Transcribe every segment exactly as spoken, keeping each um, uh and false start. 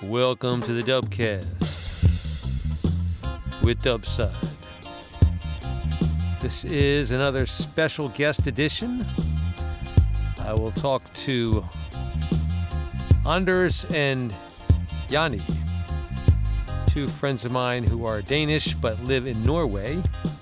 Welcome to the Dubcast with Dubside. This is another special guest edition. I will talk to Anders and Yanni, two friends of mine who are Danish but live in Norway.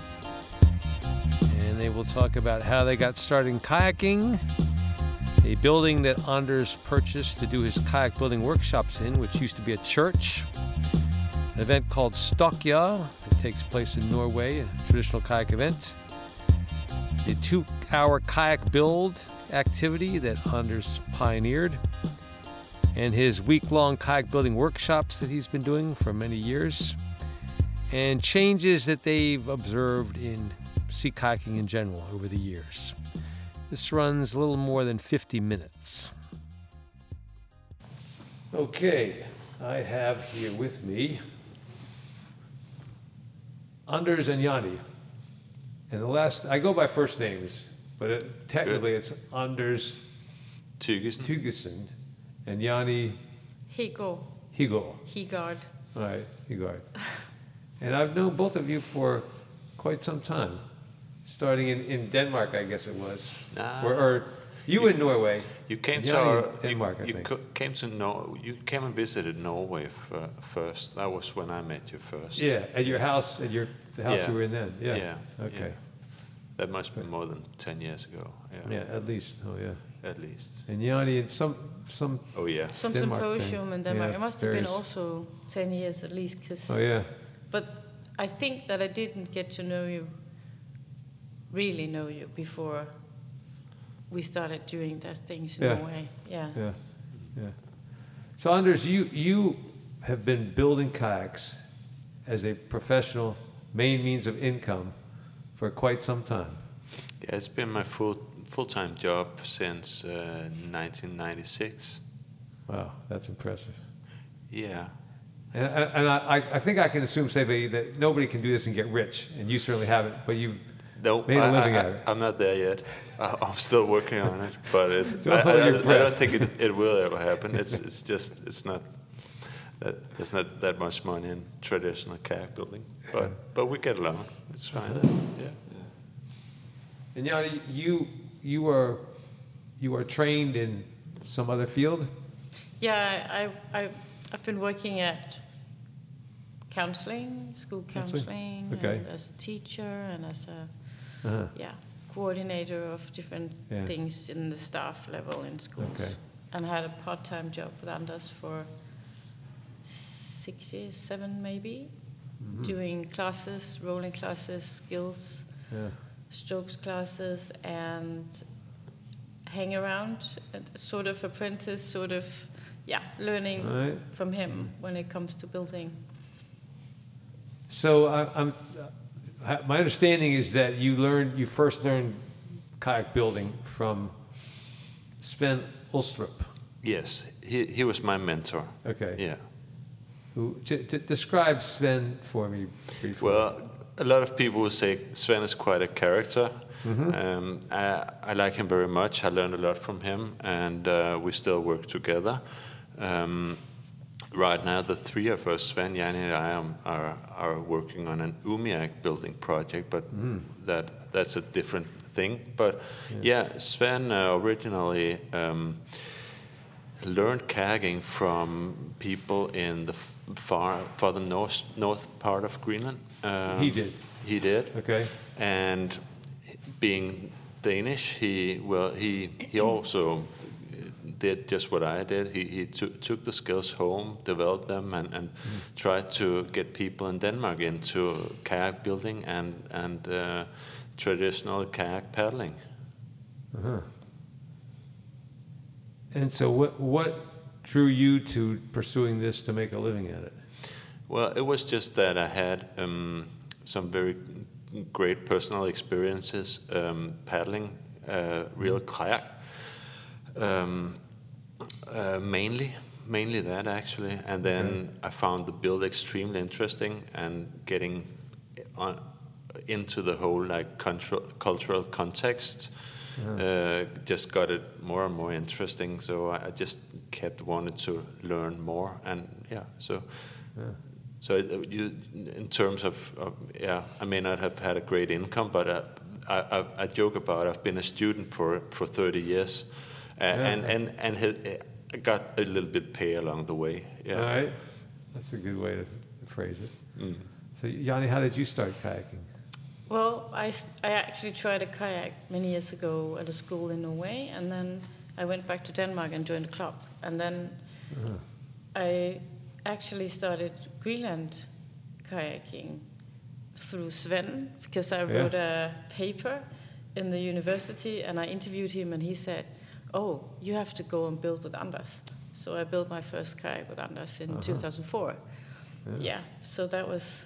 And they will talk about how they got started in kayaking, a building that Anders purchased to do his kayak building workshops in, which used to be a church, an event called Stokja that takes place in Norway, a traditional kayak event, the two-hour kayak build activity that Anders pioneered, and his week-long kayak building workshops that he's been doing for many years, and changes that they've observed in sea kayaking in general over the years. This runs a little more than fifty minutes. Okay, I have here with me Anders and Yanni. And the last, I go by first names, but it, technically Good. It's Anders Tygesen. Tygesen and Yanni Hego. Hego. Hegard. All right, Hegard. And I've known both of you for quite some time. Starting in, in Denmark, I guess it was, nah. or, or you in Norway. You came to our, Denmark, you, I think. You came to Nor- You came and visited Norway f- first. That was when I met you first. Yeah, at your house, at your the house yeah. you were in then. Yeah. Yeah. Okay. Yeah. That must be more than ten years ago. Yeah. Yeah, at least. Oh yeah. At least. And Yanni in some some. Oh yeah. Some Denmark symposium thing. in Denmark. Yeah, it must various. have been also ten years at least. Cause oh yeah. But I think that I didn't get to know you. Really know you before we started doing that things in yeah. Norway. Yeah. Yeah. Yeah. So Anders, you you have been building kayaks as a professional main means of income for quite some time. Yeah, it's been my full full-time job since uh, nineteen ninety-six. Wow, that's impressive. Yeah. And, and I, I think I can assume safely that nobody can do this and get rich, and you certainly haven't, but you've No, made a living I, at I, it. I'm not there yet. I, I'm still working on it, but it, So I, I, I, your I breath. don't think it, it will ever happen. It's it's just it's not that there's not that much money in traditional kayak building, but but we get along. It's fine. Yeah. And you know, you you were you were trained in some other field. Yeah, I I I've been working at counseling, school counseling, Okay. and as a teacher and as a Uh-huh. yeah coordinator of different Yeah. things in the staff level in schools. Okay. And I had a part-time job with Anders for six years, seven maybe, Mm-hmm. doing classes, rolling classes, skills, Yeah. strokes classes, and hang around, and sort of apprentice, sort of, yeah, learning All right. from him when it comes to building. So I, I'm. Uh, my understanding is that you learned you first learned kayak building from Sven Ulstrup. Yes, he he was my mentor. Okay. Yeah. Who t- t- describe Sven for me briefly? Well, a lot of people will say Sven is quite a character. Mm-hmm. Um, I, I like him very much. I learned a lot from him, and uh, we still work together. Um, right now, the three of us, Sven, Yanni, and I, am, are are working on an Umiak building project, but Mm. that that's a different thing. But yeah, yeah Sven uh, originally um, learned kayaking from people in the far far the north north part of Greenland. Um, He did. He did. Okay. And being Danish, he well he he also did just what I did. He he took took the skills home, developed them, and, and mm. tried to get people in Denmark into kayak building and and uh, traditional kayak paddling. Uh-huh. And so, what what drew you to pursuing this to make a living at it? Well, it was just that I had um, some very great personal experiences um, paddling uh, real kayak, um, uh, mainly, mainly that actually. And then okay. I found the build extremely interesting and getting on into the whole like cultural cultural context. uh-huh. uh, just got it more and more interesting. So I, I just kept wanting to learn more, and yeah, so yeah. so it, you, in terms of, of yeah, I may not have had a great income, but uh, I, I, I joke about I've been a student for for thirty years, uh, yeah. and and and had, I got a little bit pay along the way. Yeah, all right, that's a good way to phrase it. Mm. So Janni, how did you start kayaking? Well, I, I actually tried a kayak many years ago at a school in Norway, and then I went back to Denmark and joined a club. And then uh-huh. I actually started Greenland kayaking through Sven, because I wrote yeah. a paper in the university, and I interviewed him, and he said, oh, you have to go and build with Anders. So I built my first kayak with Anders in uh-huh. two thousand four. Yeah. yeah, so that was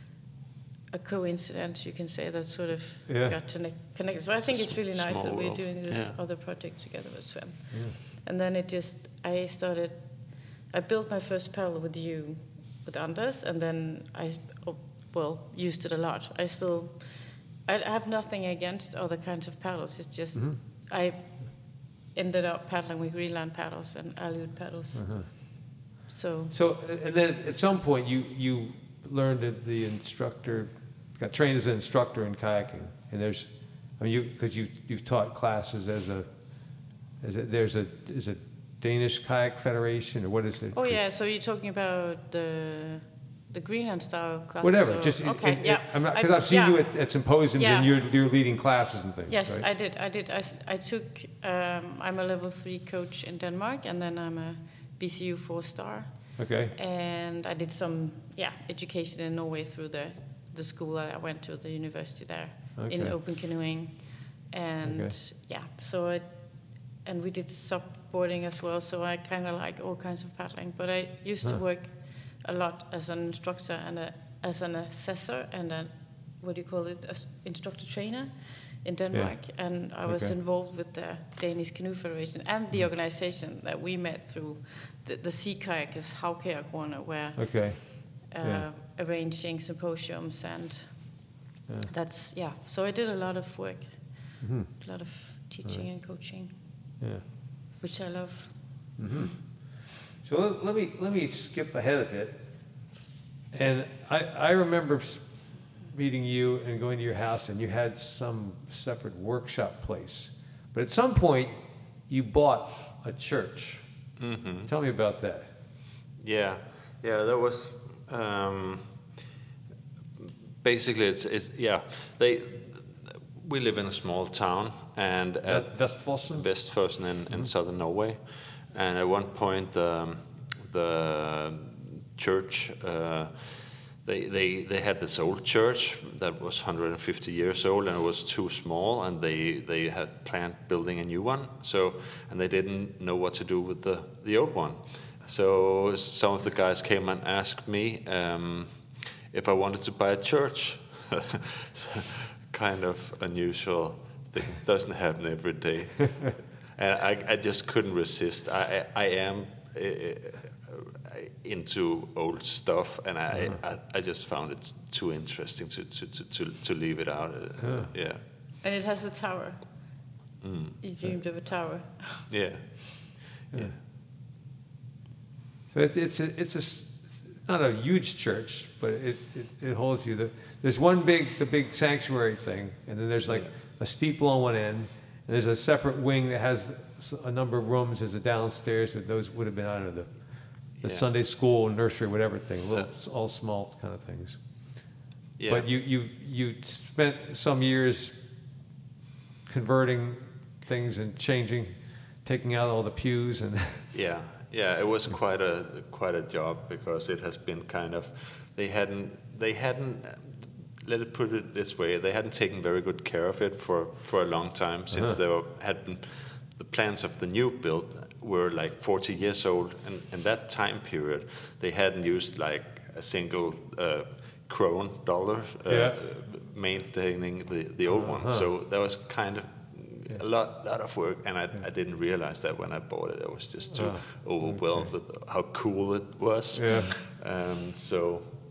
a coincidence, you can say, that sort of yeah. got to connect. So I think it's really nice that we're doing this yeah. other project together with Sven. Yeah. And then it just, I started, I built my first paddle with you, with Anders, and then I, oh, well, used it a lot. I still, I have nothing against other kinds of paddles. It's just, mm-hmm. I ended up paddling with Greenland paddles and Aleut paddles. Uh-huh. So, so, and then at some point you, you learned that the instructor, got trained as an instructor in kayaking, and there's, I mean, you because you you've taught classes as a, as a there's a is a Danish Kayak Federation, or what is it? Oh yeah, so you're talking about the the Greenland style classes. Whatever, or, just okay, it, yeah. I'm not because I've seen yeah. you at, at symposiums yeah. and you're you're leading classes and things. Yes, right? I did. I did. I, I took. Um, I'm a level three coach in Denmark, and then I'm a B C U four star. Okay. And I did some, yeah, education in Norway through the, the school I went to, the university there, okay. in open canoeing. And, okay. yeah, so it, and we did subboarding as well, so I kind of like all kinds of paddling. But I used huh. to work a lot as an instructor and a, as an assessor and a, what do you call it, as instructor trainer in Denmark. Yeah. And I was okay. involved with the Danish Canoe Federation and the organization that we met through the, the Sea Kayakers Havkajakerne, where okay. uh, yeah. arranging symposiums and yeah. that's, yeah. So I did a lot of work, mm-hmm. a lot of teaching right. and coaching, yeah. which I love. Mm-hmm. So let, let me let me skip ahead a bit. And I, I remember meeting you and going to your house, and you had some separate workshop place. But at some point, you bought a church. Mm-hmm. Tell me about that. Yeah, yeah, that was um, basically it's it's yeah. They we live in a small town and at Vestfossen, Vestfossen in, mm-hmm. in southern Norway, and at one point um, the church. Uh, They, they they had this old church that was one hundred fifty years old, and it was too small, and they, they had planned building a new one. So and they didn't know what to do with the, the old one. So some of the guys came and asked me um, if I wanted to buy a church. Kind of unusual thing. Doesn't happen every day, and I I just couldn't resist. I I, I am. Uh, into old stuff, and I, uh-huh. I I just found it too interesting to to, to, to, to leave it out. Uh, yeah. yeah. And it has a tower. Mm. You dreamed of a tower. Yeah. Yeah. yeah. So it's it's a, it's a not a huge church, but it, it, it holds you. The, there's one big the big sanctuary thing, and then there's like yeah. a steeple on one end, and there's a separate wing that has a number of rooms. There's a downstairs that those would have been I don't know the. The yeah. Sunday school, nursery, whatever thing, little, uh, all small kind of things. Yeah. But you, you, you spent some years converting things and changing, taking out all the pews and. Yeah, yeah, it was quite a quite a job because it has been kind of, they hadn't they hadn't. Let it put it this way, they hadn't taken very good care of it for, for a long time since uh-huh. there were, had been the plans of the new build. Were like forty years old, and in that time period, they hadn't used like a single uh, krone dollar uh, yeah. maintaining the, the old uh-huh. one. So that was kind of yeah. a lot lot of work, and I, yeah. I didn't realize that when I bought it. I was just too uh, overwhelmed okay. with how cool it was. Yeah. Um, so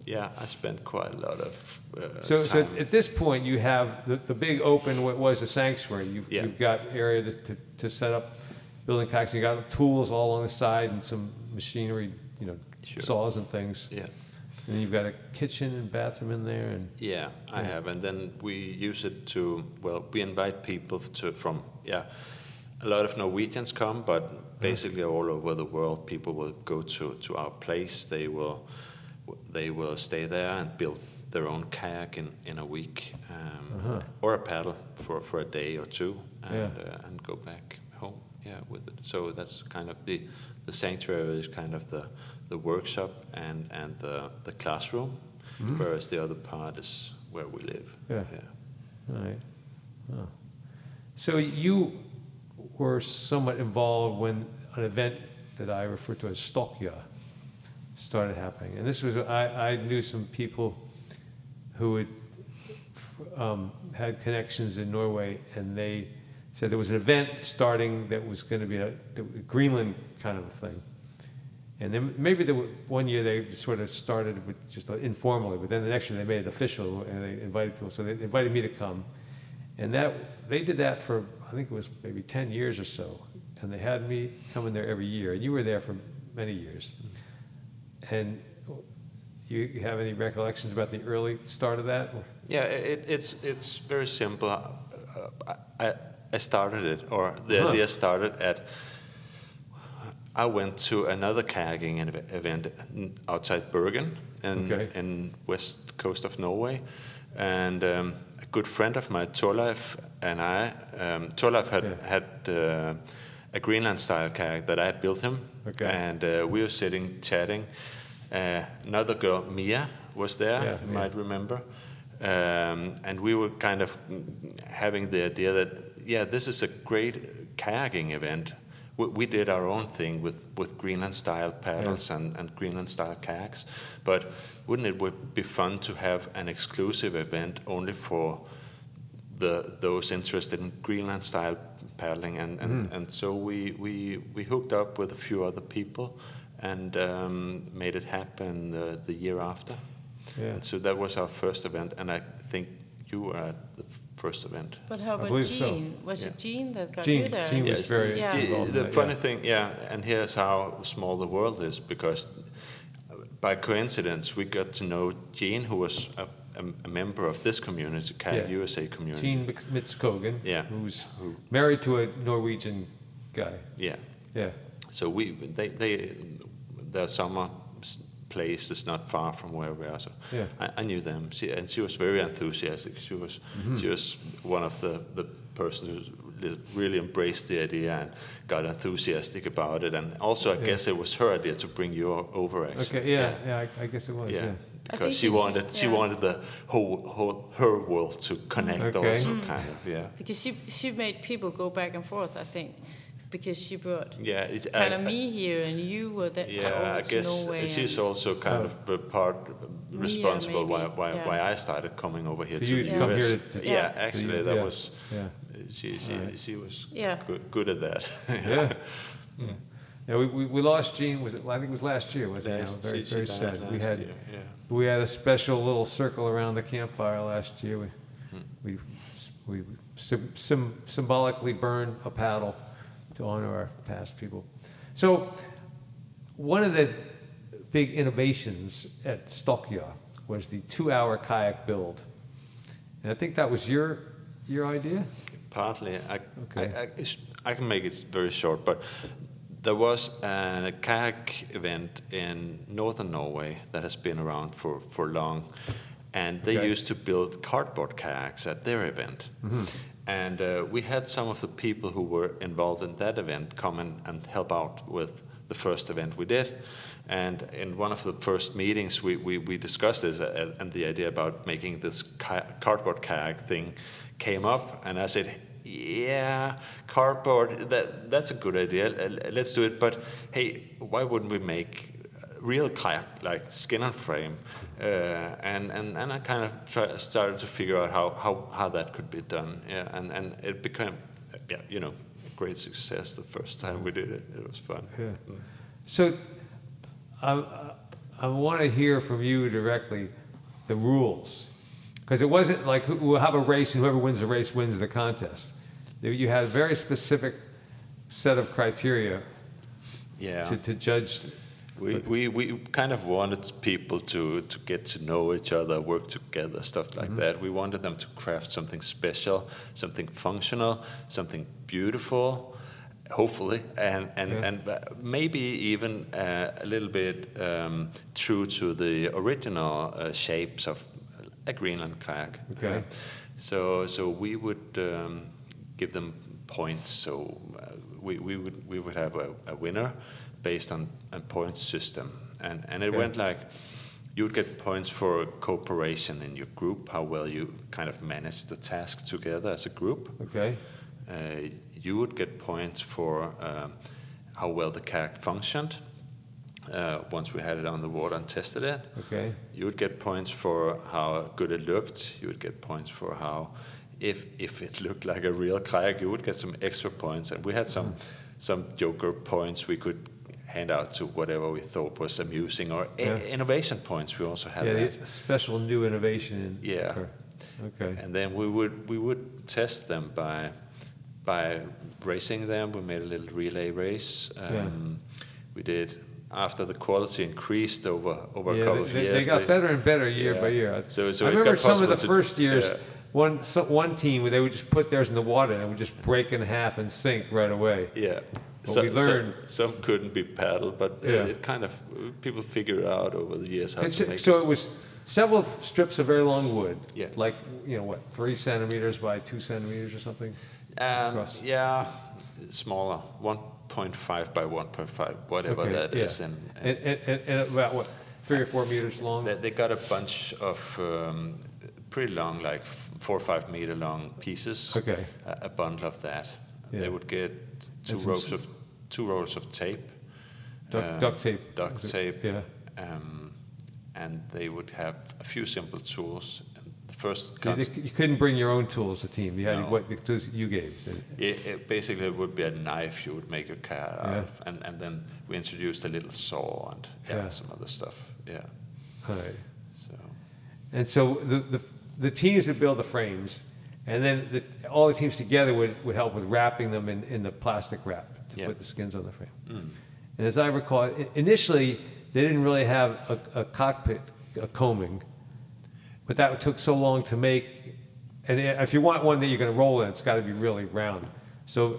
yeah, I spent quite a lot of uh, So, so time. at this point, you have the, the big open, what was a sanctuary. You've, Yeah. you've got area to, to, to set up building kayaks. You got tools all on the side and some machinery, you know, Sure. saws and things. Yeah. And you've got a kitchen and bathroom in there, and Yeah, I Yeah. have, and then we use it to, well, we invite people to from, yeah, a lot of Norwegians come, but basically all over the world, people will go to, to our place. They will, they will stay there and build their own kayak in, in a week, um, Uh-huh. or a paddle for, for a day or two, and Yeah. uh, and go back home. Yeah, with it. So that's kind of the the sanctuary is kind of the the workshop and and the the classroom, whereas the other part is where we live. Yeah. Yeah. all right. Oh. So you were somewhat involved when an event that I refer to as Stokja started happening, and this was I, I knew some people who had um, had connections in Norway, and they said there was an event starting that was going to be a, a Greenland kind of a thing. And then maybe there were, one year they sort of started with just informally, but then the next year they made it official and they invited people. So they invited me to come, and that they did that for I think it was maybe ten years or so, and they had me coming there every year. And you were there for many years. And you have any recollections about the early start of that? Yeah, it, it's it's very simple. Uh, I, I started it, or the Huh. idea started at. I went to another kayaking ev- event outside Bergen, in Okay. in west coast of Norway, and um, a good friend of mine, Torleif, and I. Um, Torleif had Yeah. had uh, a Greenland style kayak that I had built him, Okay. and uh, we were sitting chatting. Uh, another girl, Mia, was there. Yeah, you Mia. might remember. Um, and we were kind of having the idea that, yeah, this is a great kayaking event. We, we did our own thing with, with Greenland-style paddles Yeah. and, and Greenland-style kayaks. But wouldn't it would be fun to have an exclusive event only for the those interested in Greenland-style paddling? And, and, Mm. and so we, we, we hooked up with a few other people and um, made it happen uh, the year after. Yeah. And so that was our first event, and I think you were at the first event. But how about believe so. Jean? Was Yeah. it Jean that got Jean- you there? Jean was Yes, very Yeah. the- involved in The that, funny yeah. thing, yeah, and here's how small the world is, because by coincidence we got to know Jean, who was a, a, a member of this community, Kayak Yeah. U S A community. Gene Mitskogen, Yeah. who's Who- married to a Norwegian guy. Yeah. Yeah. So we they they their summer s- place is not far from where we are. So Yeah. I, I knew them, she, and she was very enthusiastic. She was Mm-hmm. she was one of the the persons who li- really embraced the idea and got enthusiastic about it. And also, I Yeah. guess it was her idea to bring you o- over. Actually, Okay. Yeah. Yeah. I, I guess it was. Yeah, Yeah. because think she it's- wanted she yeah. wanted the whole, whole her world to connect Okay. also, kind of, yeah. Because she she made people go back and forth, I think, because she brought Yeah, it, kind I- of me here and you were there. Yeah, I guess she's also kind Oh. of a part responsible why maybe, why, yeah. why I started coming over here For to you the to U S. come here to- yeah, Yeah. actually, to- that yeah. was Yeah. she she Alright. she was Yeah. good, good at that. Yeah. Yeah. We, we, we lost Gene. Was it? I think it was last year. Was it? Last- Now? Very she- she very died sad. We last had year, yeah. we had a special little circle around the campfire last year. We we we sim, sim, symbolically burned a paddle to honor our past people. So one of the big innovations at Stokja was the two-hour kayak build, and I think that was your your idea. Partly, I, Okay. I, I, it's- I can make it very short, but there was a kayak event in northern Norway that has been around for, for long, and they Okay. used to build cardboard kayaks at their event. And uh, we had some of the people who were involved in that event come and, and help out with the first event we did. And in one of the first meetings, we, we, we discussed this, uh, and the idea about making this ki- cardboard kayak thing came up. And I said, yeah, cardboard, that, that's a good idea. L- Let's do it. But hey, why wouldn't we make real kayak, like skin and frame? Uh, and, and, and I kind of try, started to figure out how, how, how that could be done. Yeah, and, and it became, yeah, you know, a great success the first time we did it. It was fun. Yeah. Mm. So, I'm, I want to hear from you directly the rules, because it wasn't like who- we'll have a race and whoever wins the race wins the contest. There- You had a very specific set of criteria Yeah. to, to judge. We, we, we kind of wanted people to, to get to know each other, work together, stuff like that. We wanted them to craft something special, something functional, something beautiful, hopefully, and, and, Yeah. and maybe even uh, a little bit um, true to the original uh, shapes of a Greenland kayak. Okay. Uh, so so we would um, give them points. So uh, we, we would we would have a, a winner based on a point system, and and it Okay. went like you would get points for cooperation in your group, how well you kind of manage the task together as a group. Okay. Uh, you would get points for um, how well the kayak functioned uh, once we had it on the water and tested it. Okay. You would get points for how good it looked. You would get points for how, if if it looked like a real kayak, you would get some extra points. And we had some Mm. some joker points we could hand out to whatever we thought was amusing, or i- Yeah. innovation points. We also had Yeah, that. the special new innovation. In, Yeah. for- okay. And then we would we would test them by by racing them. We made a little relay race. Um, Yeah. We did after the quality increased over over Yeah, a couple they, of they- years. they got better and better year yeah. by year. So, so I it remember got some of possible the to- first years, yeah. one so, one team they would just put theirs in the water and it would just break in half and sink right away. Yeah. But we learned- some couldn't be paddled, but uh, Yeah. it kind of people figured out over the years how to It's- make so it. it was several strips of very long wood. Yeah. Like you know what, three centimeters by two centimeters or something. Um, across. yeah, smaller, one point five by one point five, whatever Okay, that is, yeah. and, And, and, and, and about what, three or four meters long. They, they got a bunch of um, pretty long, like four or five meter long pieces. Okay. A, a bundle of that. Yeah. They would get two And some ropes s- of two rolls of tape. Duct- um, duct tape. Duct tape. Yeah. Um, and they would have a few simple tools. And the first You, concept, you couldn't bring your own tools to team. You had No. what the tools you gave. it, it basically it would be a knife you would make a cat out Yeah. of, and and then we introduced a little saw and yeah, Yeah. some other stuff. Yeah. All right. So. And so the, the, the teams would build the frames, and then the, all the teams together would, would help with wrapping them in, in the plastic wrap to Yeah. put the skins on the frame. Mm. And as I recall, i- initially they didn't really have a, a cockpit a combing, but that took so long to make. And if you want one that you're going to roll in, it's got to be really round. So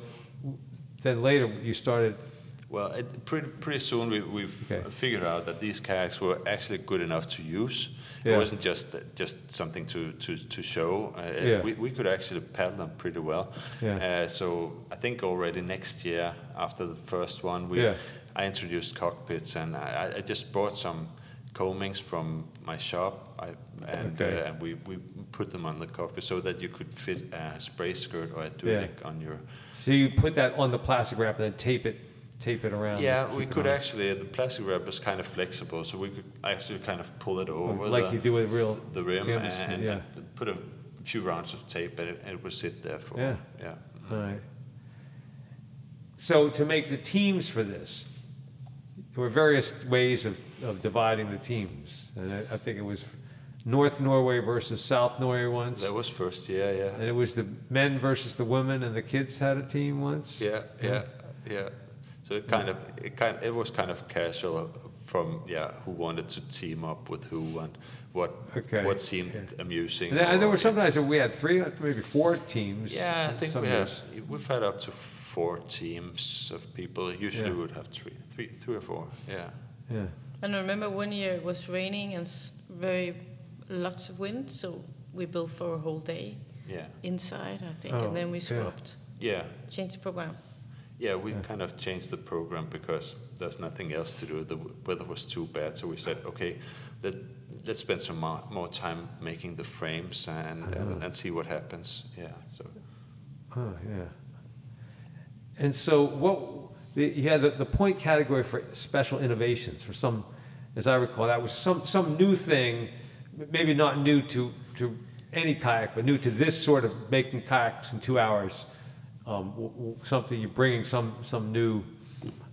then later you started. Well, it, pretty, pretty soon we, we Okay. figured out that these kayaks were actually good enough to use. Yeah. It wasn't just just something to, to, to show. Uh, Yeah. we, we could actually paddle them pretty well. Yeah. Uh, so I think already next year, after the first one, we Yeah. I introduced cockpits, and I, I just brought some combings from my shop, I, and, Okay. uh, and we, we put them on the cockpit so that you could fit a spray skirt or a tunic on your. So you put that on the plastic wrap and then tape it, tape it around. Yeah, keep we it could on. actually. The plastic wrap is kind of flexible, so we could actually kind of pull it over like the, you do with real the rim canvas, and, yeah. and put a few rounds of tape, and it, and it would sit there for. Yeah. Yeah. All right. So to make the teams for this, there were various ways of, of dividing the teams, and I, I think it was North Norway versus South Norway once, That was first. Yeah, yeah. and it was the men versus the women, and the kids had a team once. Yeah, yeah, yeah. So it kind of, it kind, it was kind of casual from yeah, who wanted to team up with who and what Okay, what seemed yeah. amusing. And, then- and there or- were sometimes we had three, maybe four teams. Yeah, I think some we have. years. We've had up to four teams of people. Usually Yeah. we would have three, three, three or four. Yeah. Yeah. And I remember one year it was raining and s- very lots of wind, so we built for a whole day Yeah. inside, I think, Oh, and then we yeah. swapped, Yeah. changed the program. Yeah, we kind of changed the program because there's nothing else to do. The weather was too bad, so we said, okay, let, let's spend some more, more time making the frames and, and, and see what happens. Yeah. So. Oh, yeah. And so what, the- you had the, the point category for special innovations, for some, as I recall, that was some, some new thing, m- maybe not new to, to any kayak, but new to this sort of making kayaks in two hours. Um, w- w- something, you're bringing some, some new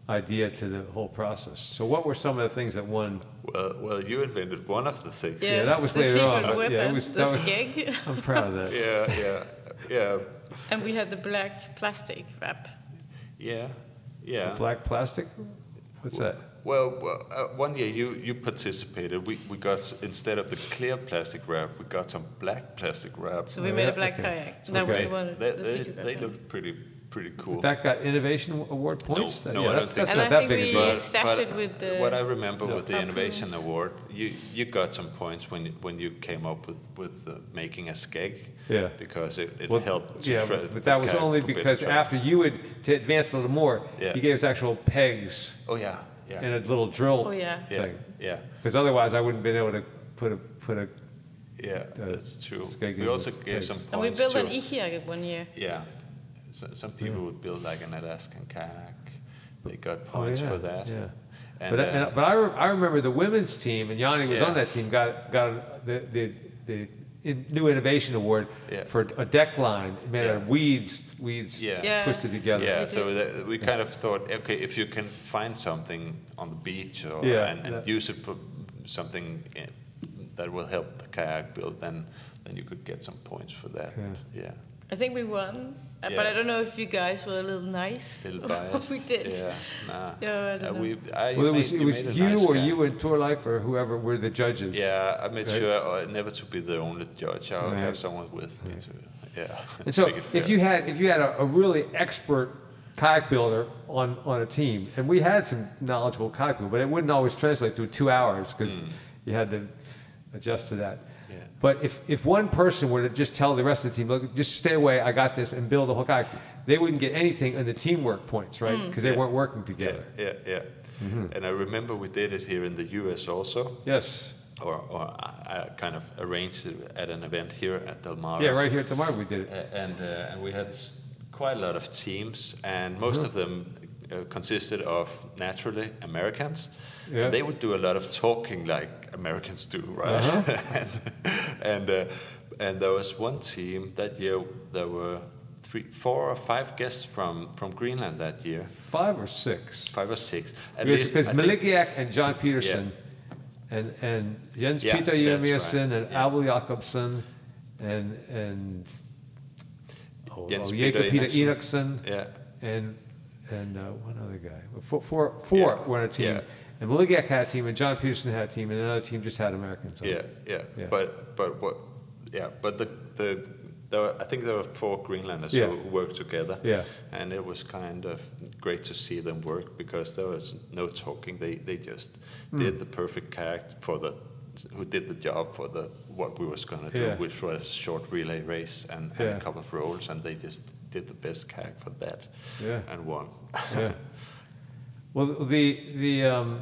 idea to the whole process. So what were some of the things that won? Well, well, you invented one of the things. Yeah, Yeah, that was the later secret on. weapon, Yeah, it was- the that was- skeg. I'm proud of that. Yeah, yeah, yeah, And we had the black plastic wrap. yeah, yeah. Black plastic? What's that? Well, well uh, one year you, you participated. We, we got, instead of the clear plastic wrap, we got some black plastic wrap. So we Oh, made yeah, a black okay. kayak. That was Okay. the one. They, the they, secret they weapon. looked pretty pretty cool. That got Innovation Award points? No, That- no, yeah, I that's, don't think that's so. not And I that think big a we- deal. stashed it with the- what I remember No. with the Innovation harpoons. Award, you you got some points when you- when you came up with with uh, making a skeg. Yeah. Because it, it Well, helped. yeah, fra- but, but the that was kayak only to be because better. after you would, to advance a little more, Yeah. you gave us actual pegs Oh yeah, yeah, and a little drill Oh, yeah. yeah, thing. yeah, Because otherwise I wouldn't have been able to put a, put a, yeah. That's true. skeg We in also with gave pegs. some And we points built to. an e-kayak one year. Yeah. So, some people would build like an Alaskan kayak. They got oh points yeah, for that. yeah. And, but uh, and, but I, re- I remember the women's team, and Yanni was Yeah. on that team, got got the the, the in, new innovation award Yeah. for a deck line made out of Yeah. weeds, weeds Yeah. Yeah. twisted together. Yeah, We so did. that we kind of thought, okay, if you can find something on the beach or Yeah, and, and that- use it for something eh, that will help the kayak build, then then you could get some points for that. Yeah. Yeah, I think we won, uh, but Yeah. I don't know if you guys were a little nice. little or what biased. we did. Yeah, nah. Yeah, I don't Uh, know. we, I, Well, you it was made- it was made a you nice or kayak. you and Tour Life or whoever were the judges. Yeah, I made Right? sure uh, never to be the only judge. I would Right. have someone with me to, yeah. And so make it if fair. you had if you had a, a really expert kayak builder on, on a team, and we had some knowledgeable kayak builder, but it wouldn't always translate through two hours because you had to adjust to that. Yeah. But if, if one person were to just tell the rest of the team, look, just stay away, I got this, and build the whole kayak, they wouldn't get anything in the teamwork points, right? Because they Yeah. weren't working Yeah, together. yeah, yeah. Mm-hmm. And I remember we did it here in the U S also. Yes. Or, or I, I kind of arranged it at an event here at Del Mar. Yeah, right here at the Mar we did it. Uh, and uh, and we had s- quite a lot of teams, and most Mm-hmm. of them uh, consisted of naturally Americans. Yeah. And they would do a lot of talking like Americans do, right? Uh-huh. and and, uh, and there was one team that year. There were three, four or five guests from from Greenland that year, Five or six. five or six. At Because, least, because I think- Maligiak and John Peterson and, and Jens Yeah, Peter that's Jeremiasen right. and Yeah. Abel Jakobsen and, and oh, Jens oh, Peter Jacob Peter Enoksen. Enoksen Yeah. and, and uh, one other guy. Four, four, four Yeah, were on a team. yeah. And Maligiak had a team and John Peterson had a team and another team just had Americans on Yeah, it. yeah, Yeah. But but what? Yeah, but the the there were, I think there were four Greenlanders Yeah. who worked together. Yeah. And it was kind of great to see them work because there was no talking. They they just Hmm. did the perfect kayak for the who did the job for the what we was gonna do, Yeah. which was a short relay race and, and Yeah. a couple of rolls, and they just did the best kayak for that. Yeah. And won. Yeah. Well, the the um,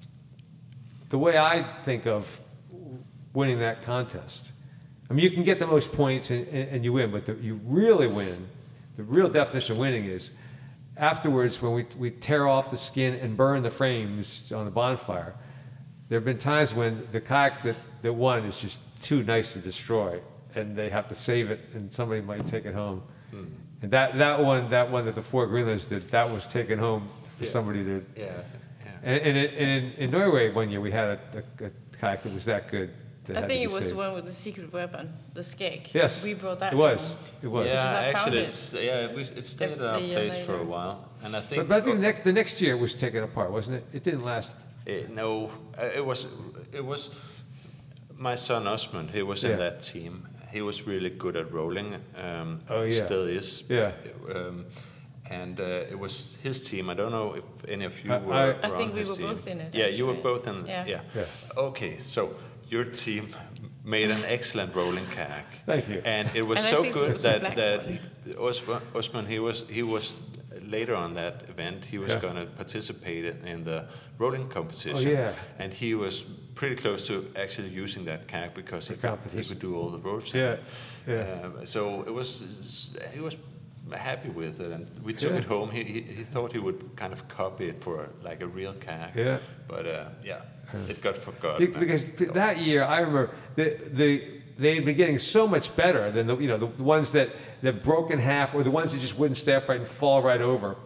the way I think of winning that contest, I mean, you can get the most points and, and, and you win, but the, you really win. The real definition of winning is afterwards when we we tear off the skin and burn the frames on the bonfire. There have been times when the kayak that, that won is just too nice to destroy, and they have to save it, and somebody might take it home. And that, that one, that one that the four Greenlanders did, that was taken home for Yeah. somebody to. Yeah. Yeah. And, and, it, and in, in Norway one year we had a, a, a kayak that was that good. That I had think to it be was saved. the one with the secret weapon, the skeg. Yes, We brought that It was. home. It was. Yeah, Because I found actually, it. it's yeah, we, it stayed at our The year place for a later. while, and I think. But, but I think the next, the next year it was taken apart, wasn't it? It didn't last. Eh, no, uh, it was it was my son Osman. He was Yeah. in that team. He was really good at rolling. Um, Oh, yeah. Still is. Yeah. Um, and uh, it was his team. I don't know if any of you I- were. I- I around think we his were team. both in it, Yeah, you were actually. both in. Yeah. Yeah. Yeah. Okay, so your team made an excellent rolling kayak. Thank you. And it was And I so think it good was the that black that one. Osman, Osman he was he was later on that event he was Yeah. going to participate in the rolling competition. Oh, yeah. And he was pretty close to actually using that kayak because he The could, he competition. could do all the rolls. in Yeah, it. yeah. Um, so it was he was happy with it, and we took Yeah. it home. He, he he thought he would kind of copy it for like a real kayak. Yeah. But uh, yeah, it got forgotten. Be- Because that year, I remember the the they had been getting so much better than the you know the ones that that broke in half or the ones that just wouldn't stay upright and fall right over. Yeah.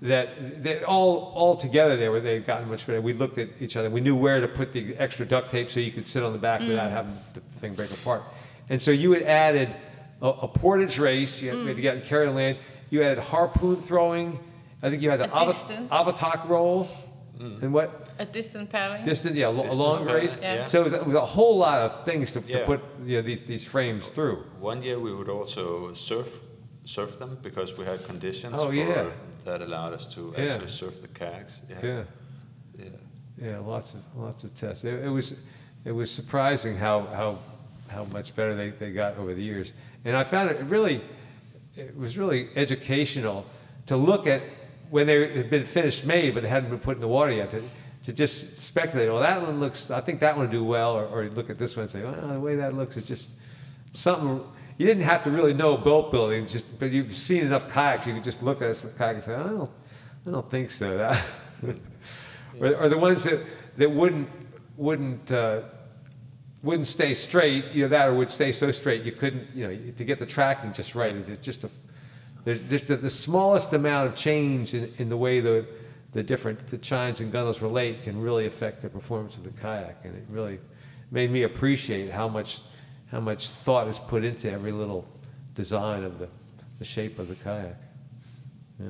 that they all all together they were they had gotten much better. We looked at each other. We knew where to put the extra duct tape so you could sit on the back mm. without having the thing break apart. And so you had added a, a portage race. You had, mm. you had to get and carry the land. You had harpoon throwing. I think you had the av- avatak roll. Mm. And what? A distant paddling. Distant, yeah, Distance a long race. Yeah. Yeah. So it was, it was a whole lot of things to, yeah. to put you know, these these frames through. One year we would also surf surf them because we had conditions oh, for, yeah. that allowed us to yeah. actually surf the kayaks. Yeah. Yeah. Yeah. Yeah. Lots of lots of tests. It, it was it was surprising how how how much better they, they got over the years. And I found it really it was really educational to look at when they had been finished made but they hadn't been put in the water yet. To, to just speculate, well, that one looks, I think that one will do well, or, or look at this one and say, well, the way that looks is just something. You didn't have to really know boat building, just but you've seen enough kayaks, you could just look at a kayak and say, I don't, I don't think so. That, or, or the ones that, that wouldn't wouldn't uh, wouldn't stay straight, you know, that or would stay so straight you couldn't, you know, to get the tracking just right. It's just a, there's just a, the smallest amount of change in, in the way the the different the chines and gunnels relate can really affect the performance of the kayak, and it really made me appreciate how much how much thought is put into every little design of the, the shape of the kayak. Yeah.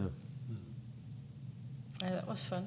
Yeah, that was fun.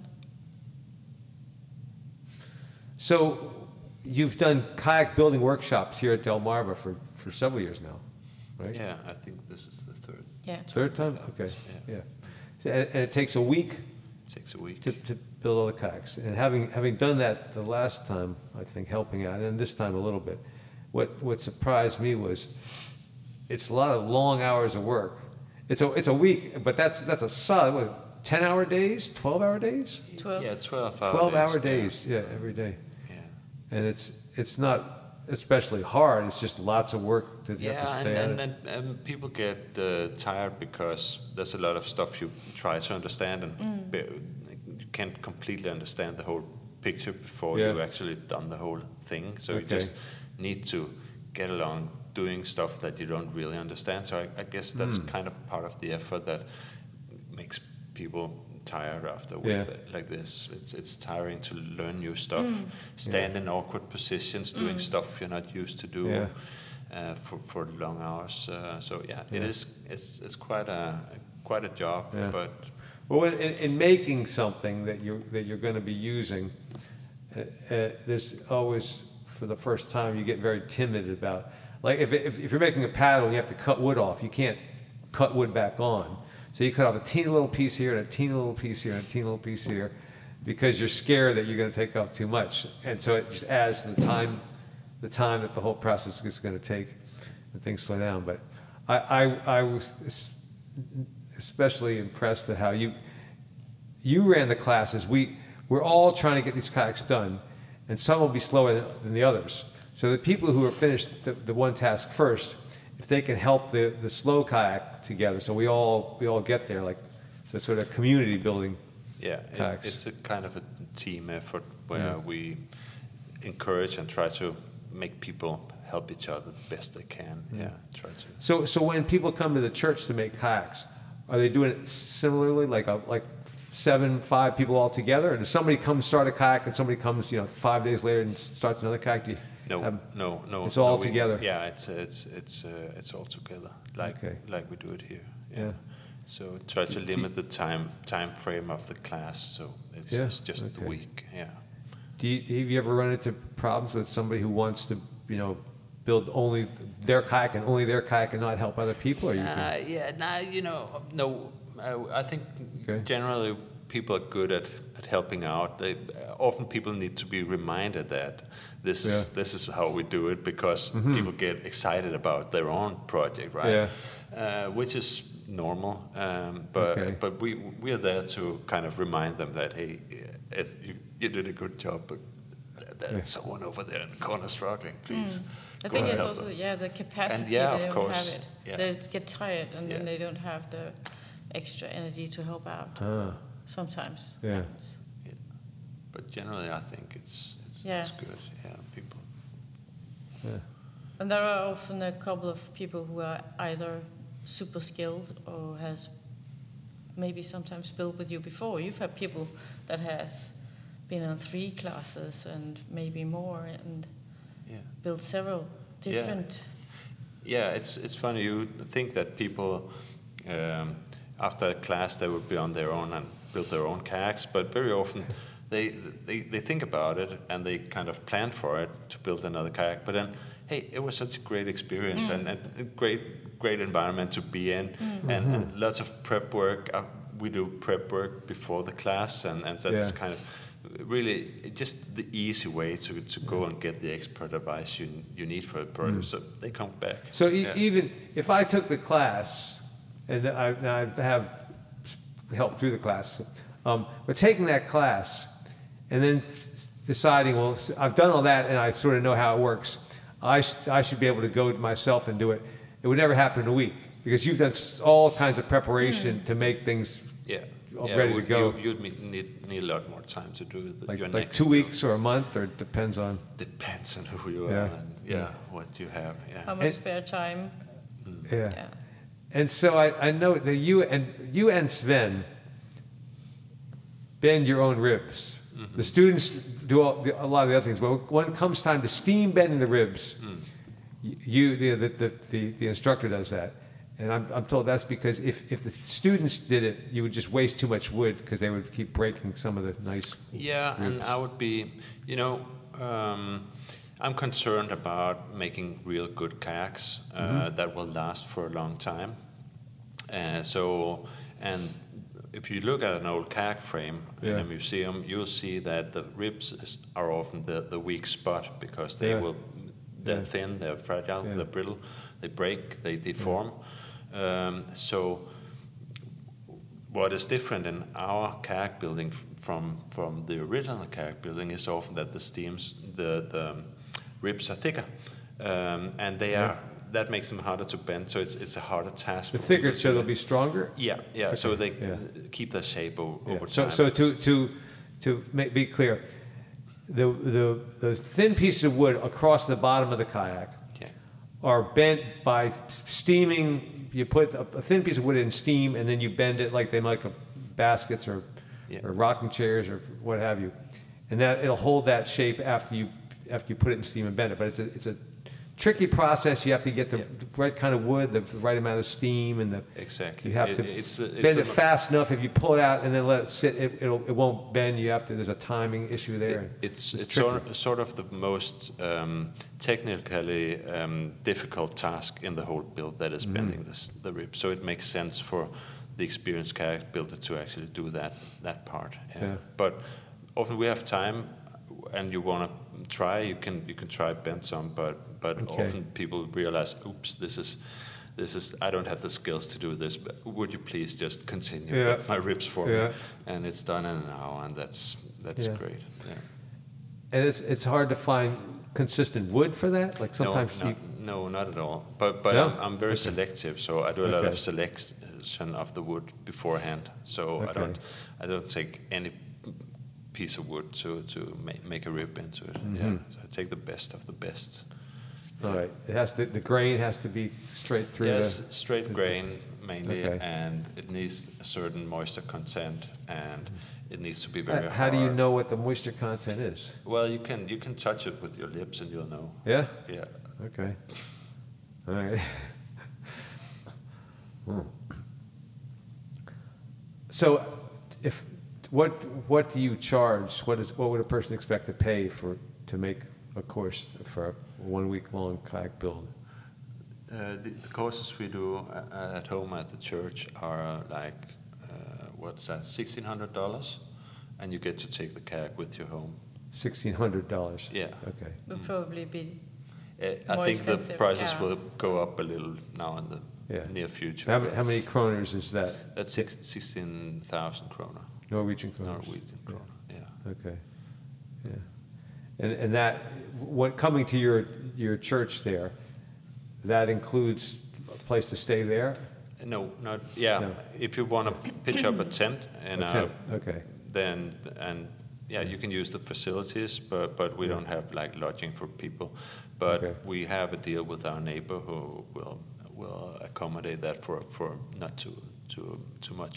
So you've done kayak building workshops here at Delmarva for, for several years now, right? Yeah, I think this is the third. Yeah. Third time? Okay. Yeah. yeah. And, and it takes a week It takes a week to, to build all the kayaks. And having having done that the last time, I think helping out, and this time a little bit, what what surprised me was it's a lot of long hours of work. It's a it's a week, but that's that's a solid what, ten hour days, twelve hour days? Twelve. Yeah, twelve hour Twelve days, hour days, yeah. yeah, every day. Yeah. And it's it's not especially hard. It's just lots of work to Yeah, have to and, stay at and, it. and, and people get uh, tired because there's a lot of stuff you try to understand, and Mm. be, you can't completely understand the whole picture before Yeah. you actually done the whole thing. So Okay. you just need to get along doing stuff that you don't really understand. So I, I guess that's Mm. kind of part of the effort that makes people tired after a week Yeah. li- like this. It's it's tiring to learn new stuff, stand in awkward positions, doing stuff you're not used to do. Yeah. Uh, for, for long hours, uh, so yeah, it Yeah. is. It's it's quite a quite a job, Yeah. but Well, in, in making something that you that you're going to be using, uh, uh, there's always, for the first time, you get very timid about. Like if, if if you're making a paddle and you have to cut wood off, you can't cut wood back on. So you cut off a teeny little piece here and a teeny little piece here and a teeny little piece here, because you're scared that you're going to take off too much, and so it just adds to the time, the time that the whole process is going to take, and things slow down. But I I, I was especially impressed at how you you ran the classes. We we're all trying to get these kayaks done, and some will be slower than the others. So the people who are finished the, the one task first, if they can help the, the slow kayak together, so we all we all get there, like so sort of community building. yeah, it, Kayaks. it's a kind of a team effort where Yeah. we encourage and try to make people help each other the best they can. Yeah, try to. So so when people come to the church to make kayaks, are they doing it similarly, like a like seven, five people all together, or does somebody come start a kayak and somebody comes, you know, five days later and starts another kayak? Do you No, have- no, no. it's all no, we- together? Yeah, it's it's it's uh, it's all together, like Okay. like we do it here. Yeah. Yeah. So try to Do- limit the time time frame of the class, so it's, Yeah, it's just okay. a week. Yeah. Do you, have you ever run into problems with somebody who wants to, you know, build only their kayak and only their kayak and not help other people? Or you can, Uh, yeah, nah, you know, no. I, I think Okay. generally people are good at, at helping out. They, often people need to be reminded that this is Yeah. this is how we do it, because people get excited about their own project, right? Yeah. Uh, which is normal, um, but Okay. but we we are there to kind of remind them that hey, if you, you did a good job, but there's Yeah. someone over there in the corner struggling. Please. I go think and it's help also them. yeah the capacity. And yeah, they of don't course. have it. Yeah. They get tired and Yeah. then they don't have the extra energy to help out. ah, Sometimes. Yeah. happens. But generally, I think it's it's, Yeah. it's good. Yeah, people. yeah. And there are often a couple of people who are either super skilled or has maybe sometimes built with you before. You've had people that has been on three classes and maybe more, and yeah. built several different. Yeah, yeah it's it's funny. You think that people um, after a class they would be on their own and build their own kayaks, but very often they, they they think about it and they kind of plan for it to build another kayak. But then, hey, it was such a great experience mm. and, and a great great environment to be in, mm. and, and lots of prep work. Uh, we do prep work before the class, and and that's yeah. kind of really just the easy way to, to go and get the expert advice you you need for a product. Mm. So they come back. So e- yeah. even if I took the class, and I, I have helped through the class, um, but taking that class and then deciding, well, I've done all that and I sort of know how it works, I, sh- I should be able to go myself and do it. It would never happen in a week because you've done all kinds of preparation mm. to make things yeah. all yeah, ready would, to go. You, you'd need, need a lot more time to do the, like, your like next two build. weeks or a month, or it depends on... Depends on who you yeah. are and yeah, yeah, what you have. Yeah. How much and, spare time. Mm. Yeah. yeah. And so I, I know that you and you and Sven bend your own ribs. Mm-hmm. The students do all, the, a lot of the other things, but when it comes time to steam bending the ribs, mm. you the, the the the instructor does that. And I'm I'm told that's because if, if the students did it, you would just waste too much wood because they would keep breaking some of the nice Yeah, ribs. And I would be, you know, um, I'm concerned about making real good kayaks uh, mm-hmm. that will last for a long time. Uh, so, and if you look at an old kayak frame yeah. in a museum, you'll see that the ribs is, are often the, the weak spot because they yeah. will, they're yeah. thin, they're fragile, yeah. they're brittle, they break, they deform. Yeah. Um, so, what is different in our kayak building f- from from the original kayak building is often that the steams, the the ribs are thicker, um, and they yeah. are. That makes them harder to bend, so it's it's a harder task. The thicker, so they'll be stronger. Yeah, yeah. Okay. So they yeah. keep their shape o- yeah. over so, time. So to to to make, be clear, the the the thin pieces of wood across the bottom of the kayak yeah. are bent by steaming. You put a, a thin piece of wood in steam, and then you bend it like they make a baskets or yeah. or rocking chairs or what have you, and that it'll hold that shape after you after you put it in steam and bend it. But it's a it's a tricky process. You have to get the yeah. right kind of wood, the right amount of steam, and the exactly. you have it, to it's, it's bend a, it fast enough. If you pull it out and then let it sit, it it'll, it won't bend. You have to. There's a timing issue there. It, it's it's, it's tricky. sort, sort of the most um, technically um, difficult task in the whole build that is mm-hmm. bending this, the ribs. So it makes sense for the experienced kayak builder to actually do that that part. Yeah. Yeah. But often we have time, and you want to try. You can you can try bend some, but. But okay. often people realize, oops, this is, this is. I don't have the skills to do this. But would you please just continue yeah. bend my ribs for yeah. me? And it's done in an hour, and that's that's yeah. great. Yeah. And it's it's hard to find consistent wood for that. Like sometimes no, you no, no, not at all. But but no? I'm, I'm very okay. selective, so I do a lot okay. of selection of the wood beforehand. So okay. I don't I don't take any piece of wood to to make, make a rib into it. Mm-hmm. Yeah. So I take the best of the best. All right. It has to. The grain has to be straight through. Yes, the, straight the, grain mainly, okay. and it needs a certain moisture content, and it needs to be very uh, hard. How do you know what the moisture content is? Well, you can you can touch it with your lips, and you'll know. Yeah. Yeah. Okay. All right. hmm. So, if what what do you charge? What is what would a person expect to pay for to make a course for a one week long kayak build? Uh, the, the courses we do uh, at home at the church are like uh, what's that, sixteen hundred dollars, and you get to take the kayak with you home. Sixteen hundred dollars. Yeah. Okay. Will probably be. Uh, I more think the expensive, prices yeah. will go up a little now in the yeah. near future. How, how many kroners is that? That's six, sixteen thousand kroner. Norwegian kroner. Norwegian kroner. Yeah. yeah. Okay. Yeah. And and that what coming to your your church there, that includes a place to stay there? No, not yeah. No. If you want to pitch up a tent and a tent. Okay. Then and yeah, you can use the facilities, but but we yeah. don't have like lodging for people. But okay. we have a deal with our neighbor who will will accommodate that for for not too too too much of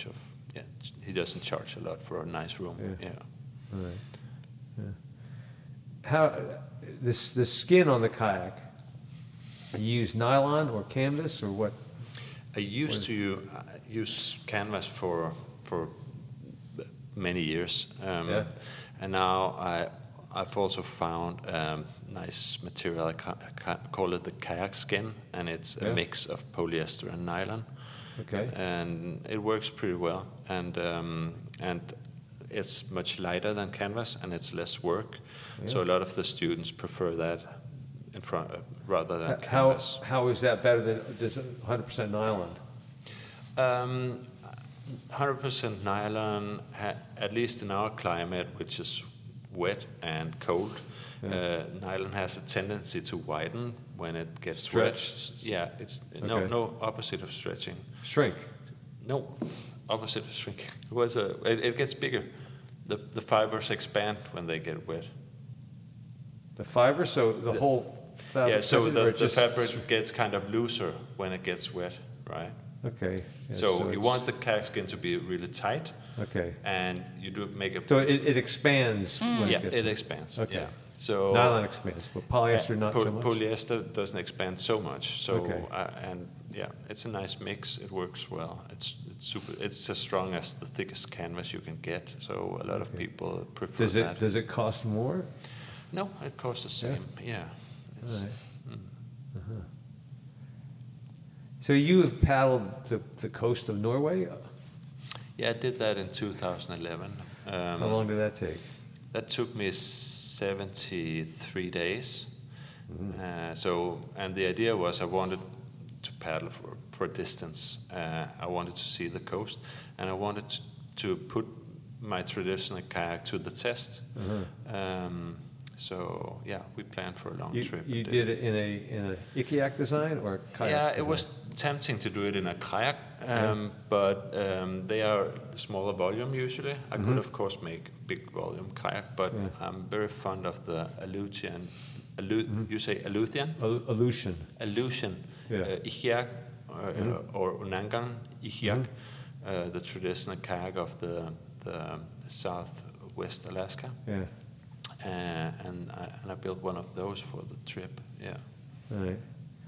yeah, he doesn't charge a lot for a nice room. Yeah. Yeah. All right. Yeah. How this the skin on the kayak? You use nylon or canvas or what? I used to uh, use canvas for for many years, um, Yeah. and now I I've also found um, nice material. I ca- ca- call it the kayak skin, and it's a Yeah. mix of polyester and nylon. Okay. And it works pretty well, and um, and it's much lighter than canvas, and it's less work. Yeah. So a lot of the students prefer that in front uh, rather than H- How canvas. how is that better than just one hundred percent nylon? Um, one hundred percent nylon, ha- at least in our climate, which is wet and cold, Yeah. uh, nylon has a tendency to widen when it gets Stretch? wet. Yeah, it's no Okay. no opposite of stretching. Shrink. No, opposite of shrinking. It was a. It, it gets bigger. The the fibers expand when they get wet. The fiber, so the whole fabric. Yeah, so surface, or the, it the just- fabric gets kind of looser when it gets wet, right? Okay. yeah, so you it's- want the kayak skin to be really tight, Okay. and you do make a. So it, it expands when yeah, it gets. it expands. Okay. Yeah. So Nylon expands, but polyester uh, not po- so much. Polyester doesn't expand so much. So Okay. uh, and yeah, it's a nice mix. It works well. It's it's super. It's as strong as the thickest canvas you can get. So a lot of Okay. people prefer Does it that. does it cost more? No, it costs the Yeah. same. Yeah. It's, All right. mm. Uh-huh. So you have paddled the, the coast of Norway. Yeah, I did that in two thousand eleven. Um, How long did that take? That took me seventy-three days. Mm-hmm. Uh, so, and the idea was I wanted to paddle for, for a distance. Uh, I wanted to see the coast, and I wanted to, to put my traditional kayak to the test. Uh-huh. Um, so, yeah, we planned for a long You, trip. you did it in a in a ikiak design or a kayak Yeah, it design? was tempting to do it in a kayak, um, Yeah. but um, they are smaller volume usually. I Mhm. could, of course, make big volume kayak, but Yeah. I'm very fond of the Aleutian. Alu- Mhm. You say Aleutian? Al- Aleutian. Aleutian. Yeah. Uh, Ikiak, or, Mhm. or Unangan Ikiak, Mhm. uh, the traditional kayak of the, the southwest Alaska. Yeah. Uh, and, I, and I built one of those for the trip, yeah. All right.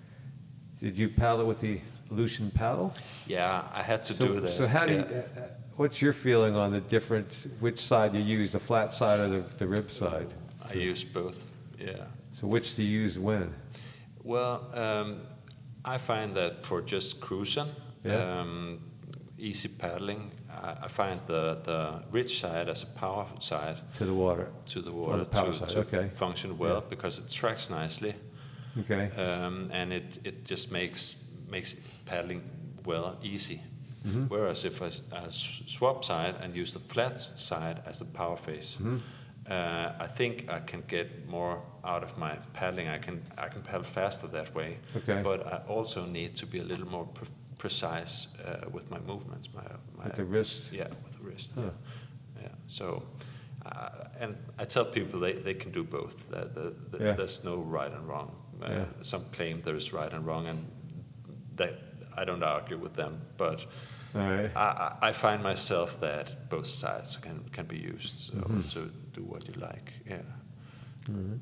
Did you paddle with the Aleutian paddle? Yeah, I had to so, do that. So how do yeah. you? Uh, uh, what's your feeling on the different? Which side you use, the flat side or the, the rib side? I use both, yeah. So which do you use when? Well, um, I find that for just cruising, Yeah. um, easy paddling, I, I find the, the ridge side as a power side To the water. to the Or water the power to, side, to okay. function well Yeah. because it tracks nicely, Okay. um, and it, it just makes makes paddling well easy. Mhm. Whereas if I, s- I s- swap side and use the flat side as the power face, Mhm. uh, I think I can get more out of my paddling. I can I can paddle faster that way. Okay. But I also need to be a little more pre- precise uh, with my movements. My, my With the wrist. Yeah, with the wrist. Huh. Yeah. Yeah. So, uh, and I tell people they, they can do both. Uh, the, the, Yeah. There's no right and wrong. Uh, Yeah. Some claim there is right and wrong, and that I don't argue with them. But All right. I, I I find myself that both sides can, can be used. So, Mhm. so do what you like. Yeah. Mhm.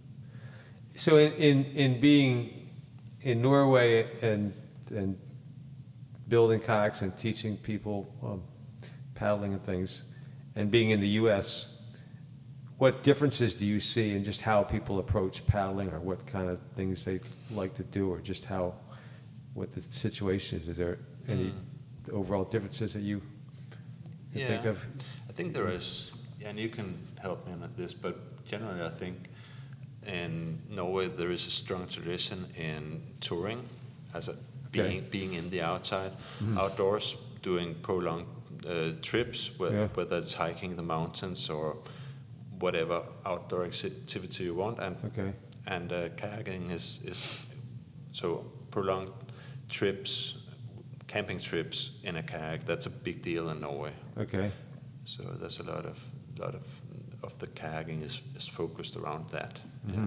So in, in, in being in Norway and and building kayaks and teaching people um, paddling and things, and being in the U S, what differences do you see in just how people approach paddling, or what kind of things they like to do, or just how what the situation is? Is there any Mm. overall differences that you can think Yeah. of? I think there is, and you can help me on this, but generally I think in Norway there is a strong tradition in touring, as a being Okay. being in the outside, Mhm. outdoors, doing prolonged uh, trips, whether, Yeah. whether it's hiking the mountains or whatever outdoor ex- activity you want, and Okay. and uh, kayaking is is so prolonged trips, camping trips in a kayak. That's a big deal in Norway. Okay. So there's a lot of lot of of the kayaking is, is focused around that. Mm-hmm.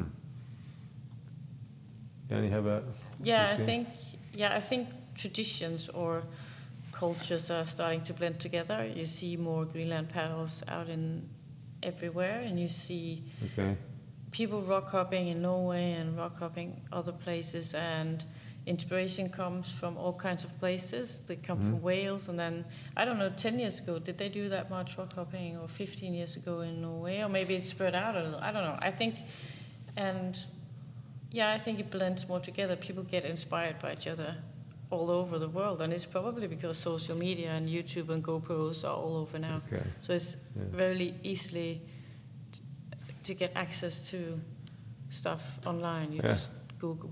Danny, how about Yeah, I Christine? think yeah, I think traditions or cultures are starting to blend together. You see more Greenland paddles out in everywhere, and you see Okay. people rock hopping in Norway and rock hopping other places, and inspiration comes from all kinds of places. They come Mm-hmm. from Wales, and then I don't know, ten years ago, did they do that much rock hopping, or fifteen years ago in Norway, or maybe it's spread out a little. I don't know. I think, and yeah, I think it blends more together. People get inspired by each other all over the world, and it's probably because social media and YouTube and GoPros are all over now. Okay. So it's Yeah. very easily t- to get access to stuff online. You Yeah. just Google.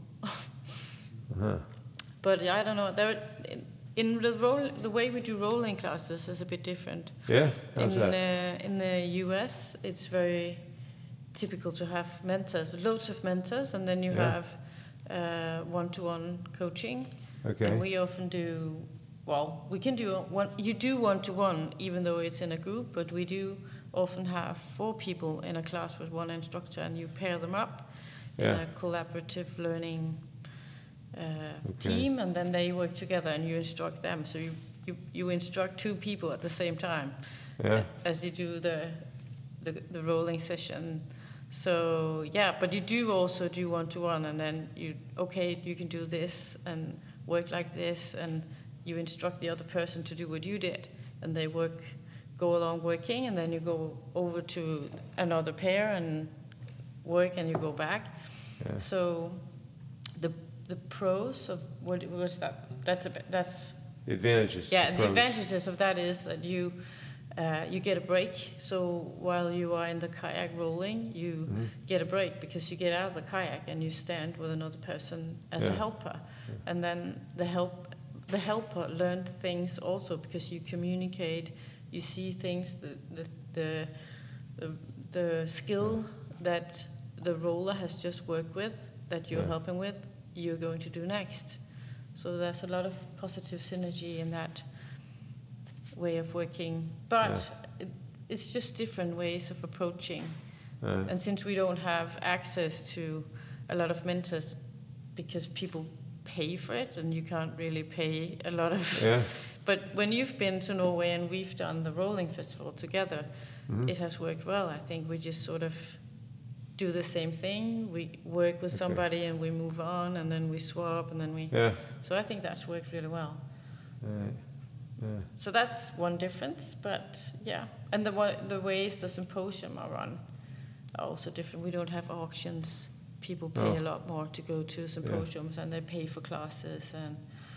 Uh-huh. But yeah, I don't know. There, in, in the roll, the way we do rolling classes is a bit different. Yeah. How's in that? Uh, in the U S, it's very typical to have mentors, loads of mentors, and then you Yeah. have uh, one-to-one coaching. Okay. And we often do, well, we can do one. You do one-to-one, even though it's in a group, but we do often have four people in a class with one instructor, and you pair them up in Yeah. a collaborative learning uh, Okay. team, and then they work together, and you instruct them. So you, you, you instruct two people at the same time Yeah. as you do the, the the rolling session. So yeah, but you do also do one-to-one, and then you okay, you can do this and work like this, and you instruct the other person to do what you did, and they work, go along working, and then you go over to another pair and work, and you go back. Yeah. So the the pros of what was that? That's a bit, that's The advantages. yeah. The pros. advantages of that is that you uh, you get a break. So while you are in the kayak rolling, you Mm-hmm. get a break because you get out of the kayak and you stand with another person as Yeah. a helper, and then the help the helper learned things also because you communicate, you see things, the the the the, the skill that the roller has just worked with, that you're Yeah. helping with, you're going to do next. So there's a lot of positive synergy in that way of working. But Yeah. it, it's just different ways of approaching. Uh, And since we don't have access to a lot of mentors because people pay for it, and you can't really pay a lot of... yeah. But when you've been to Norway and we've done the rolling festival together, Mhm. it has worked well. I think we just sort of do the same thing. We work with Okay. somebody and we move on, and then we swap, and then we... Yeah. So I think that's worked really well. Right. Yeah. So that's one difference, but yeah. And the wa- the ways the symposium are run are also different. We don't have auctions. People pay Oh. a lot more to go to symposiums, and they pay for classes, and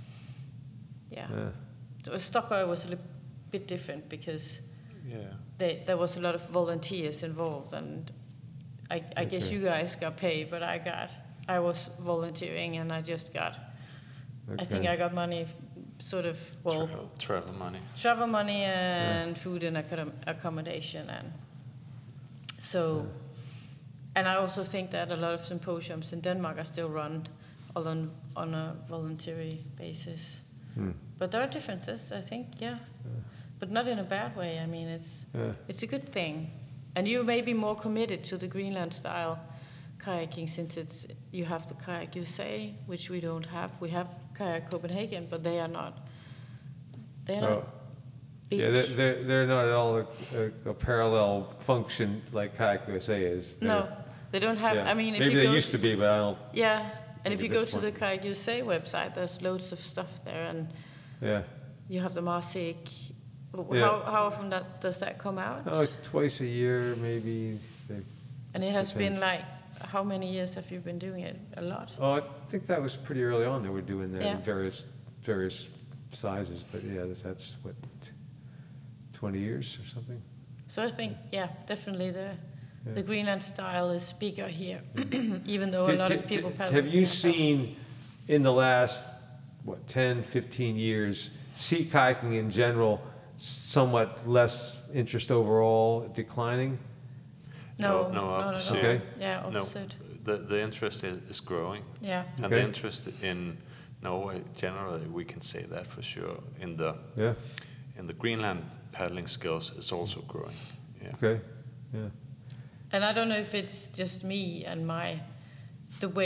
yeah. Yeah. So Stockholm was a little bit different because Yeah. they, there was a lot of volunteers involved, and I, I guess Okay. you guys got paid, but I got I was volunteering, and I just got I think Okay. I got money, sort of well. Travel, travel money. Travel money and food and accom- accommodation, and so, and I also think that a lot of symposiums in Denmark are still run on on a voluntary basis. Hmm. But there are differences, I think, yeah, but not in a bad way. I mean, it's Yeah. it's a good thing, and you may be more committed to the Greenland style kayaking since it's you have the Kayak U S A, which we don't have. We have Kayak Copenhagen, but they are not. They are Oh. not big. Yeah, they're, they're, they're not at all a, a, a parallel function like Kayak U S A is. They're- No, they don't have. yeah. I mean, if maybe you they go, used to be, but I don't. yeah, and if maybe you go this to one. the Kayak U S A website, there's loads of stuff there, and Yeah. you have the Marsik. How Yeah. how often that does that come out? Oh, twice a year, maybe. They, And it has been depends. like, how many years have you been doing it? A lot. oh, I think that was pretty early on. They were doing that Yeah. in various various sizes, but yeah, that's, that's what twenty years or something. So I think, yeah, definitely the Yeah. the Greenland style is bigger here, even though a Can- lot can- of people. can- paddle Have you Greenland. seen in the last, what, ten, fifteen years, sea kayaking in general, somewhat less interest overall, declining? No, No, no, not at all. opposite. Okay. Yeah, No, opposite. the, the interest is, is growing. Yeah. And Okay. the interest in Norway, generally, we can say that for sure. In the Yeah, in the Greenland paddling skills is also growing. Yeah. okay, yeah. And I don't know if it's just me and my the way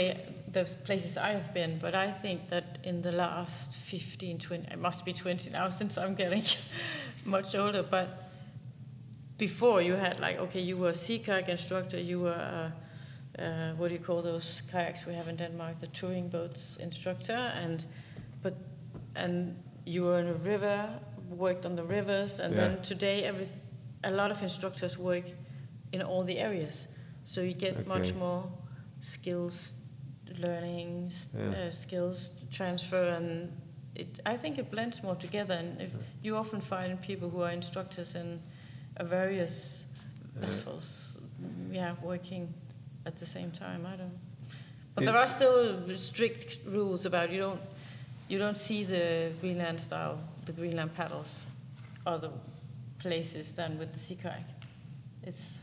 the places I have been, but I think that in the last fifteen, twenty, it must be twenty now since I'm getting much older, but before you had like, okay, you were a sea kayak instructor, you were, a, uh, what do you call those kayaks we have in Denmark, the touring boats instructor, and but and you were in a river, worked on the rivers, and yeah. then today every, a lot of instructors work in all the areas, so you get okay. much more skills learning, yeah. uh, skills transfer, and it, I think it blends more together. And if you often find people who are instructors in uh, various yeah. vessels, yeah, working at the same time. I don't. But it, there are still strict rules about you don't you don't see the Greenland style, the Greenland paddles, other places than with the sea kayak. It's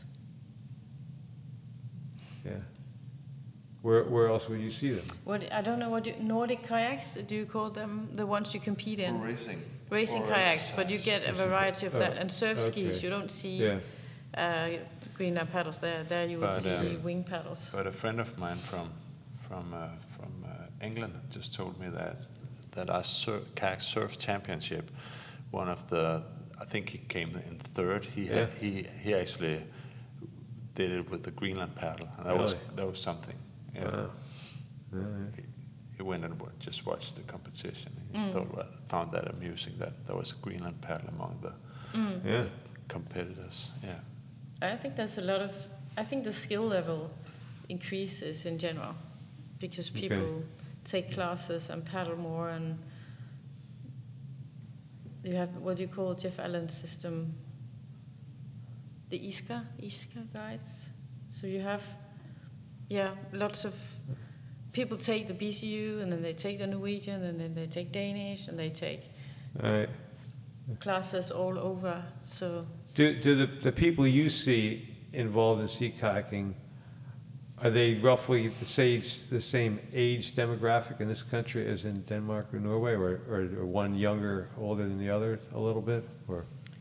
yeah. Where where else would you see them? What I don't know. What you, Nordic kayaks? Do you call them the ones you compete in? For racing. Racing or kayaks, exercise. but you get a variety of oh, that. And surf okay. skis, you don't see yeah. uh, Greenland paddles there. There you would but, see um, wing paddles. But a friend of mine from from uh, from uh, England just told me that that our sur- kayak surf championship, one of the, I think he came in third. He yeah. had, he he actually did it with the Greenland paddle, and that really? was that was something. Yeah. Wow. Yeah, yeah. He, he went and w- just watched the competition. He Mm. thought, well, found that amusing that there was a Greenland paddle among the, Mm. yeah. the competitors. Yeah. I think there's a lot of. I think the skill level increases in general because people Okay. take classes and paddle more, and you have what you call Jeff Allen's system, the I S C A, I S C A guides. So you have, yeah, lots of people take the B C U, and then they take the Norwegian, and then they take Danish, and they take All right. classes all over. So Do do the the people you see involved in sea kayaking, are they roughly the same the same age demographic in this country as in Denmark or Norway, or or, or one younger, older than the other a little bit, or?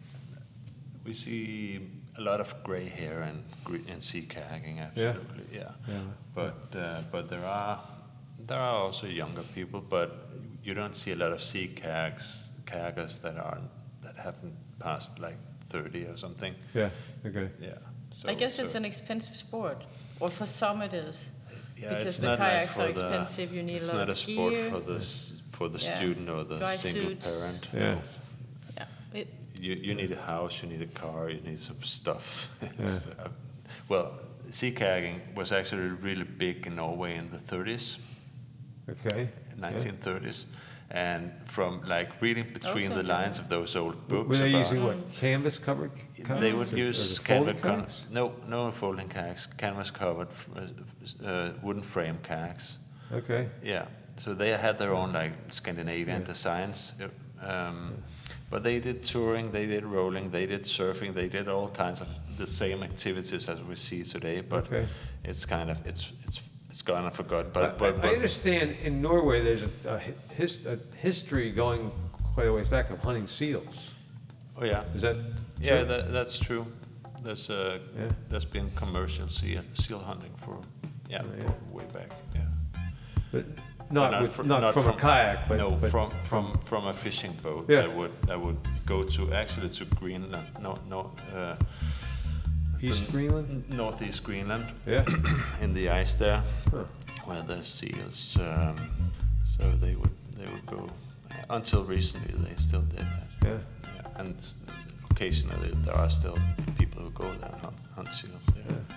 We see a lot of gray hair in, gre- in sea kayaking, absolutely, yeah. yeah. Yeah. But uh, but there are there are also younger people, but you don't see a lot of sea kayaks kayakers that are that haven't passed like thirty or something. Yeah. Okay. Yeah. So, I guess so it's an expensive sport, or for some it is. yeah, because it's the not kayaks like are for the, expensive, you need it's a lot not of a sport gear. for the s- for the Yeah. student or the Dry single suits. parent. Yeah. No. Yeah. It, You you need a house, you need a car, you need some stuff. It's, uh, well, sea kayaking was actually really big in Norway in the thirties, Okay. nineteen thirties, and from like reading between Also the lines of those old books Were they about, using what, canvas covered? they kayaks, would or- or use the folding canvas con- kayaks? no no folding kayaks, canvas covered uh, wooden frame kayaks. Okay. Yeah, so they had their own like Scandinavian Yeah. designs, um, but they did touring, they did rolling, they did surfing, they did all kinds of the same activities as we see today. But Okay. it's kind of it's it's it's gone and forgot. But I, but, I but understand in Norway there's a, a, his, a history going quite a ways back of hunting seals. oh yeah, Is that yeah, true? that, that's true. There's uh, Yeah. there's been commercial seal seal hunting for yeah, Oh, yeah. for way back. Yeah. But But not, with, fr- not, from, a kayak, but, no, but from, from from a fishing boat Yeah. that would that would go to actually to Greenland, no no uh, East Greenland. northeast Greenland, Yeah. in the ice there, Huh. where the seals. Um, so they would they would go. Uh, until recently, they still did that. Yeah. Yeah, and s- occasionally there are still people who go there and hunt, hunt seals. Yeah. Yeah.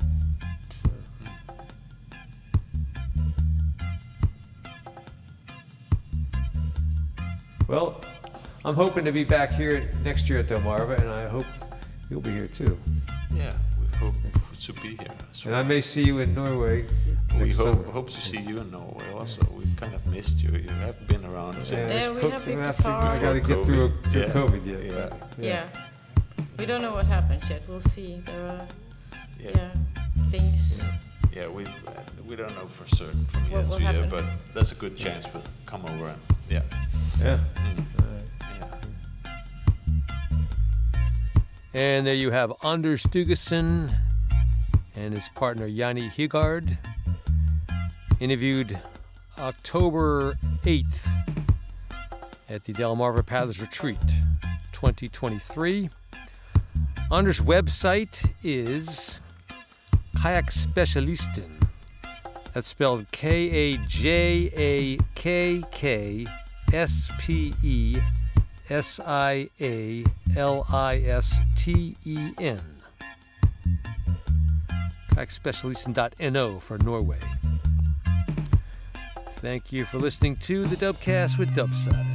Well, I'm hoping to be back here next year at Delmarva, and I hope you'll be here too. Yeah, we hope to be here. as And I well. may see you in Norway. We next hope summer. hope to see you in Norway also. We've kind of missed you. You haven't been around since. Yeah, we cook- have big after- guitar. I got to Before get through, COVID. through Yeah. COVID yet. Yeah. yeah. We don't know what happens yet. We'll see. There are Yeah, yeah, things. yeah. We we don't know for certain from year What will to year, happen? but there's a good chance we'll come over and yeah, Yeah. Mm. All right. yeah. And there you have Anders Stugesen and his partner Yanni Higard. Interviewed October eighth at the Delmarva Paddlers Retreat twenty twenty-three. Anders' website is Kayak Specialisten. That's spelled K A J A K K S P E S I A L I S T E N. kayak specialisten dot N O for Norway. Thank you for listening to the Dubcast with Dubside.